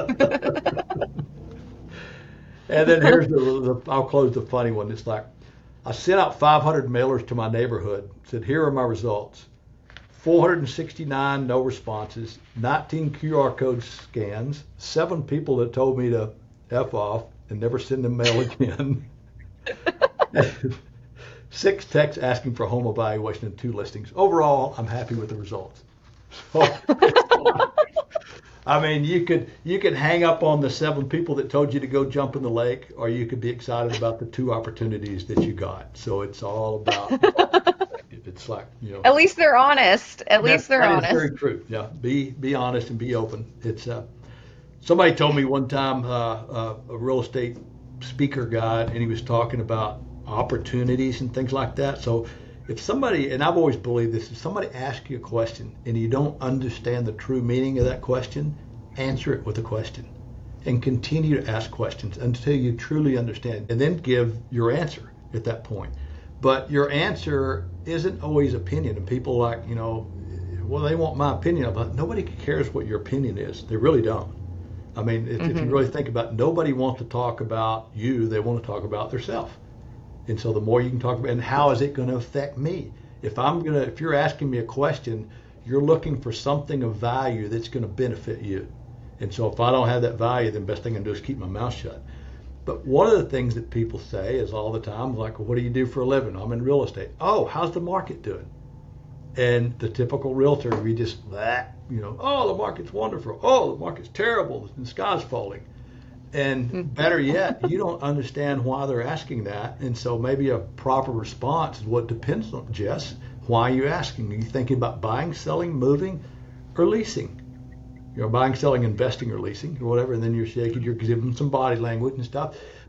And then here's the, the, I'll close the funny one. It's like, I sent out five hundred mailers to my neighborhood, said, here are my results. four hundred sixty-nine no responses, nineteen Q R code scans, seven people that told me to F off and never send them mail again. Six texts asking for home evaluation and two listings. Overall, I'm happy with the results. So, I mean, you could you could hang up on the seven people that told you to go jump in the lake, or you could be excited about the two opportunities that you got. So it's all about. It's like, you know. At least they're honest. At that- least they're that is honest. very true. Yeah, be be honest and be open. It's uh, somebody told me one time, uh, uh, a real estate speaker guy, and he was talking about opportunities and things like that. So if somebody, and I've always believed this, if somebody asks you a question and you don't understand the true meaning of that question, answer it with a question and continue to ask questions until you truly understand, and then give your answer at that point. But your answer isn't always opinion, and people like, you know, well, they want my opinion about. Nobody cares what your opinion is. They really don't. I mean, if, if you really think about it, nobody wants to talk about you. They want to talk about themselves. And so the more you can talk about, and how is it going to affect me? If I'm gonna, if you're asking me a question, you're looking for something of value that's going to benefit you. And so if I don't have that value, then best thing I can do is keep my mouth shut. But one of the things that people say is all the time, like, well, what do you do for a living? I'm in real estate. Oh, how's the market doing? And the typical realtor, we just, that, you know, oh, the market's wonderful. Oh, the market's terrible. The sky's falling. And better yet, you don't understand why they're asking that. And so maybe a proper response is what depends on, Jess, why are you asking? Are you thinking about buying, selling, moving, or leasing? You know, buying, selling, investing, or leasing, or whatever. And then you're shaking, you're giving them some body language and stuff.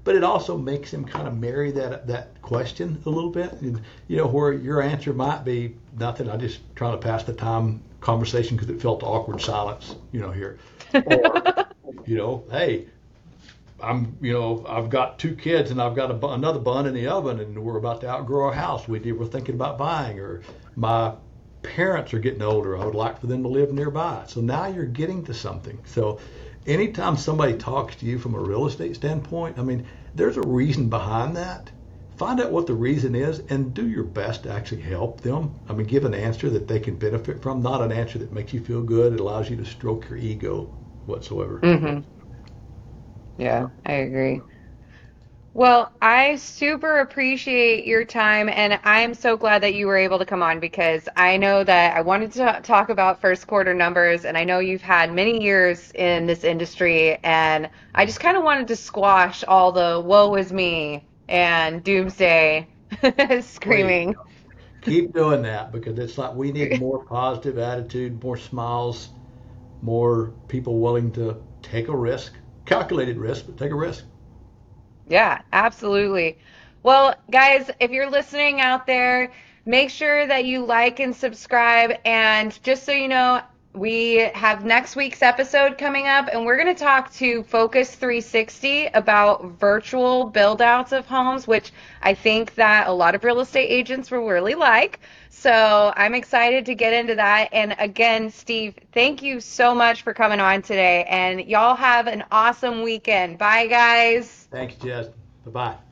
but it also makes him kind of marry that that question a little bit. And, you know, where your answer might be nothing. I just trying to pass the time conversation because it felt awkward silence, you know, here. Or, you know, hey, I'm, you know, I've got two kids and I've got a, another bun in the oven and we're about to outgrow our house. We did, we're thinking about buying, or my parents are getting older. I would like for them to live nearby. So now you're getting to something. So anytime somebody talks to you from a real estate standpoint, I mean, there's a reason behind that. Find out what the reason is and do your best to actually help them. I mean, give an answer that they can benefit from, not an answer that makes you feel good. It allows you to stroke your ego whatsoever. Mm-hmm. Yeah, I agree. Well, I super appreciate your time, and I'm so glad that you were able to come on because I know that I wanted to talk about first quarter numbers, and I know you've had many years in this industry, and I just kind of wanted to squash all the woe is me and doomsday Please screaming. keep doing that because it's like we need more positive attitude, more smiles, more people willing to take a risk, calculated risk, but take a risk. Yeah, absolutely. Well, guys, if you're listening out there, make sure that you like and subscribe. And just so you know, we have next week's episode coming up, and we're going to talk to Focus three sixty about virtual build outs of homes, which I think that a lot of real estate agents will really like. So I'm excited to get into that. And again, Steve, thank you so much for coming on today. And y'all have an awesome weekend. Bye, guys. Thanks, Jess. Bye bye.